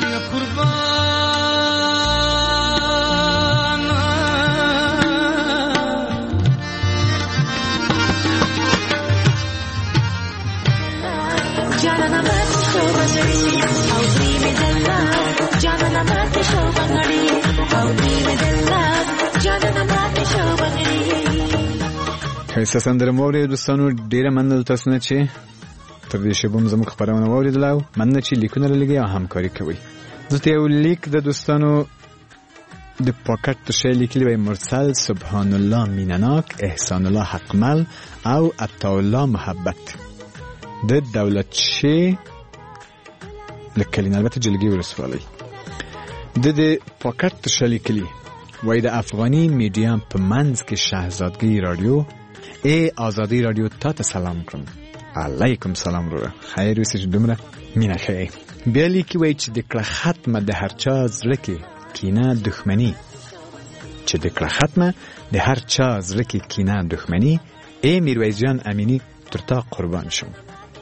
ښایسته سندره مو واورېدو دوستانو. ډېره مننه تاسو نه چې تر دې شیبه مو زموږ خپرونه واورېدله او مننه چې لیکونه رالېږئ او همکاري کوئ. دلته یو لیک د دوستانو د پاکټ تر شی لیکلي وی مرسل سبحان الله مینناک، احسان الله حقمل او عطاالله محبت د دولت شی لکلین البته جلگی ولسوالی د د پاکټ تر شی لیکلي وی د افغانی میډیا په منځ کې شهزادګۍ رادیو ای آزادی رادیو تا ته سلام کوم. علیکم سلام وروره، خیر اوسې چې دومره مینه ښیئ. بیا لیکي وایي چې د کړه ختمه د هر چا زړه کې کینه دښمني، چې د کړه ختمه د هر چا زړه کې کینه دښمني، ای میرویس جان امینی تر تا قربان شم.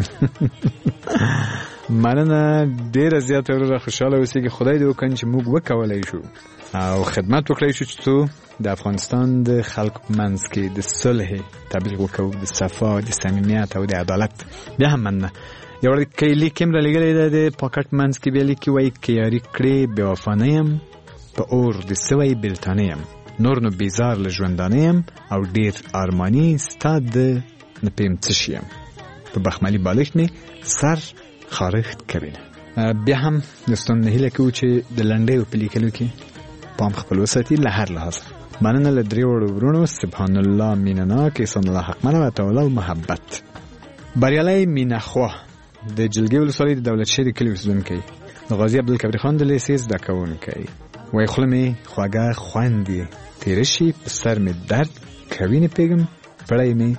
مننه ډېره زیاته وروره، خوشحاله اوسېږي. خدای دې وکړي چې موږ وکولی شو او خدمت وکړی شو چې څو د افغانستان د خلکو په منځ کې د صلح تبلیغ وکړو، د صفا، د صمیمیت او د عدالت. بیا هم مننه. یو ورځ لیک هم رالیږلی دی د پاکټ منځ کې. بیا لیکي وایي که یاري کړې بې وفا نه یم، په اور د سوی بېلتانه یم، نور نو بیزار له ژوندانه یم او ډېر ارماني ستا د نه پوهیم څه شي یم، په بخملي بالښت مې سر خارښت کوینه. بیا هم دوستان هیله کوو چې د لنډیو په لیکلو کې پام خپل وساتي له هر لحاظ. مننه له درې وړو ورونو سبحان الله مینناک، احسان الله حقمل او عطاالله محبت. بریالی مینخوا د جلگې ولسوالۍ د دولت شیر کلي اوسېدونکی، د غازي عبدالکبیر خان د لیسې زده کوونکی. وایي خوله مې خوږه خوند یې تېره شي، په سر مې درد کوي نه پوهېږم، پړی مې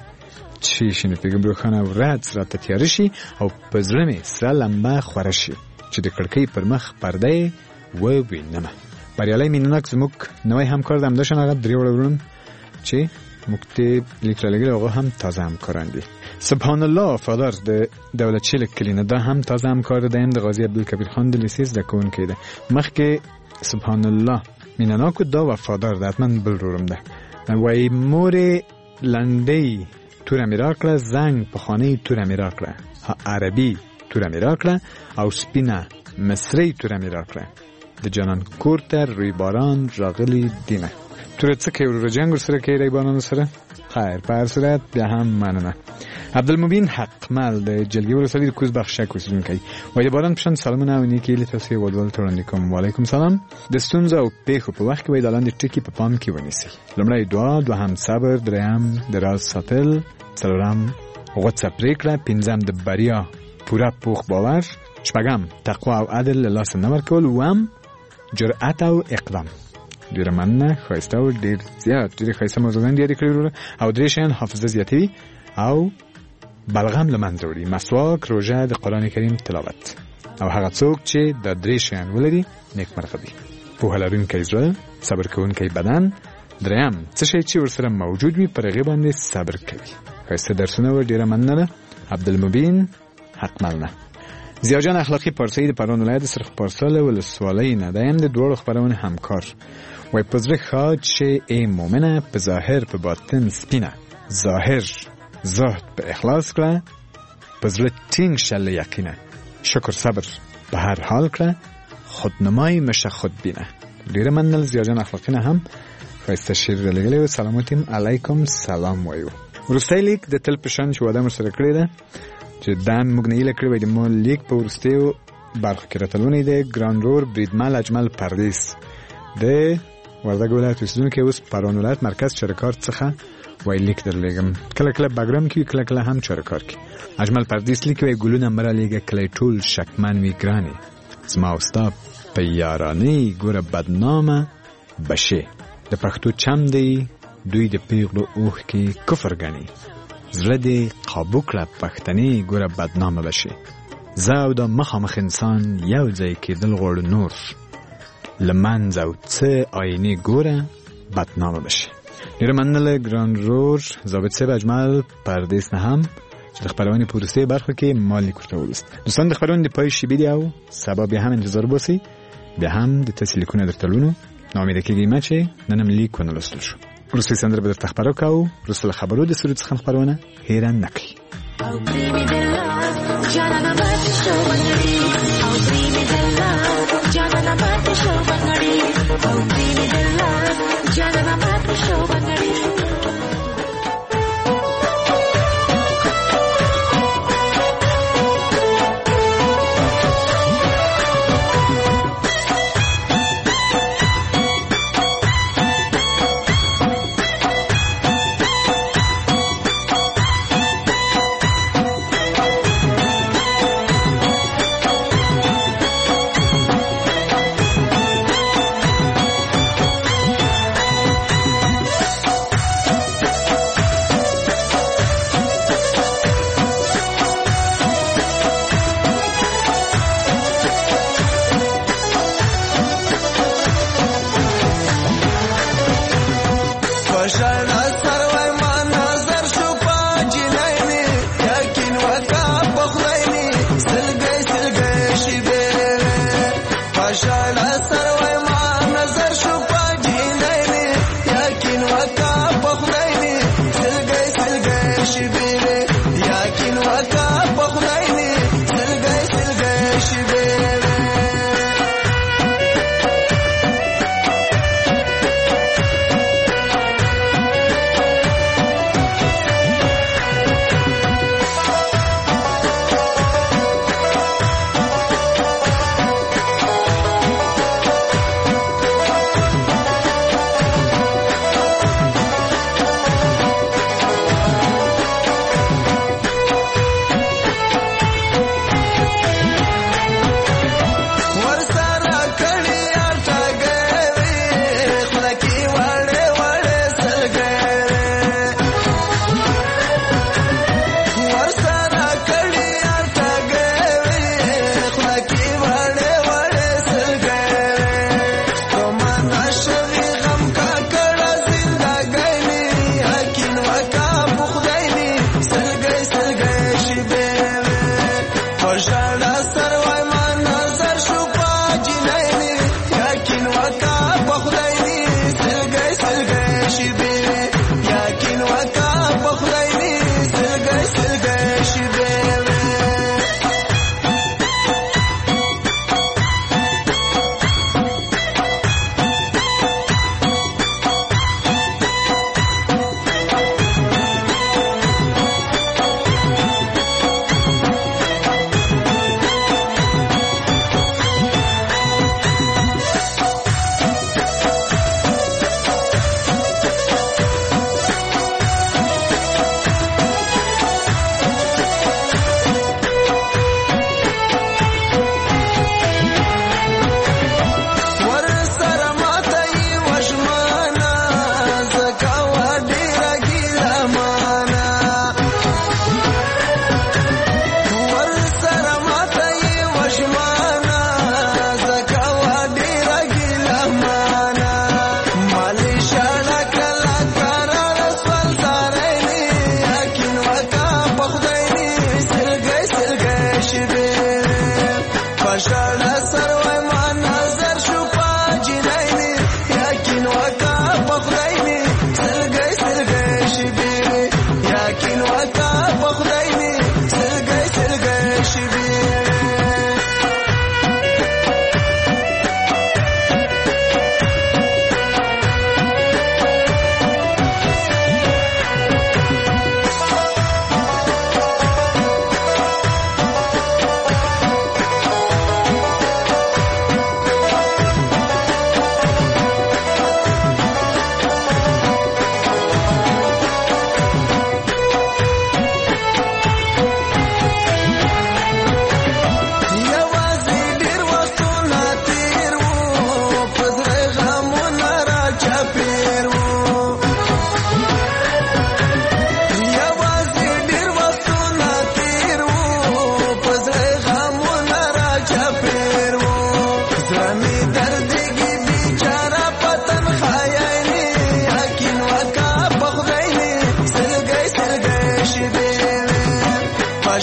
چی شي نه پوهېږم، روښانه ورځ راته تیاره شي او په زړه مې سره لمبه خوره شي چې د کړکۍ پر مخ پرده یې ووینمه. بریالی مینناک زموږ نوی همکار د همداشان هغه درې وړه ورون چې موږ ته لیک رالیږلی، هغه هم تازه همکاران دي. سبحان الله وفادار د دولت شیل کلینه دا هم تازه همکار دی، هم د غازي عبدالکبیر خان د لیسې زده کوونکی دی. مخکې سبحان الله مینناکو دا وفادار ده، حتما بل رورم ده. وایي مورې لنډۍ توره مې راکړه، زنګ په خانه توره مې راکړه، عربي توره مې راکړه او سپینه مصري توره مې راکړه، د جانان کور ته روی باران راغلی دینه. توره څه کوي ورور جنګ ورسره کوي روی باران سره؟ خیر په هر صورت بیا هم مننه. عبدالمبین حقمل د جلگې ولسوالۍ د کوز بخشک اوسېدونکی وایي د باران په شان سلامونه او نیکې هیلې تاسو یې ودول ته وړاندې کوم. وعلیکم سلام. د ستونزو او پیښو په وخت کې وایي د لاندې ټکي په پام کې ونیسئ. لومړی دعا، دوهم صبر، دریم د راز ساتل، څلورم غوڅه پرېکړه، پنځم د بریا پوره پوخ باور، شپږم تقوا او عدل له لاسه نه ورکول، اووم جرأت او اقدام. ډېره مننه، ښایسته او ډېر زیات ډېرې ښایسته موضوعګان دې یادې کړي وروره. او درې شیان حافظه زیاتوي او بلغم له منځه وړي: مسواک، روژه، د قرآن کریم تلاوت. او هغه څوک چې دا درې شیان ولري نیکمرغه دي. پوهه لرونکی زړه، صبر کوونکی بدن، دریم څه شی چې ورسره موجود وي پر هغې باندې صبر کوي. ښایسته درسونه وه، ډېره مننه عبدالمبین حقمل نه. زیاجان اخلاقی پارسایی د پروان ولایت سرخ پارسال ولسوالۍ نه دی، هم د دواړو خپرونې همکار. وایي په زړه ښاد شې ای مؤمنه، په ظاهر په باطن سپینه، ظاهر زهد په اخلاص کړه، په زړه ټینګ شه له یقینه، شکر صبر په هر حال کړه، خودنمای مشه خود بینه. ډیره مننل زیاجان اخلاقینه هم خایسته شیر لګلې او سلامتیم علیکم سلام وایو. ورسته لیک د تل پشان چې واده سره کړی ده چې دام موږ نه لیک کړی د مول لیک په ورستیو برخه کې راتلونی دی ګران رور بریدمل اجمل پردیس د وردګ ولایت اوسیدونکو اوس پرون ولایت مرکز چرکار څخه وای لیک درلګم کله کله بګرام کې کله کله هم چرکار کې. اجمل پردیس لیک وی ګلونه مره لیګه کله ټول شکمن وی ګرانی زما واستاب په یارانی ګوره بدنامه بشه د پښتو چم دی دوی د پیغلو اوخ کې کفر غني زړه دی قابو کړه پښتني ګوره بدنامه بشه زه او د مخامخ انسان یو ځای کېدل غواړو نور لمنځ او څه آینې ګوره بدنامه بشه. ډېره مننه ګران رور ضابط صاحب اجمل پردیس نه هم چې د خبرونې په وروستۍ برخه کې ما لیک ورته ولوست. دوستان د خبرونې د پای شیبې دی او سبا بیا هم انتظار باسئ بیا هم د تاسې لیکونه درته لولو. ناامیده کېږئ چې نن هم لیک ونه لوستل شو. وروستۍ سندره به درته خبرو کوو. وروسته له خبرو د سرود څخه خبرونه هیره نه کړئ.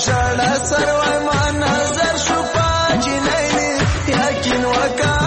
شړه سروای ما نظر شو پاجنې یقین وکړه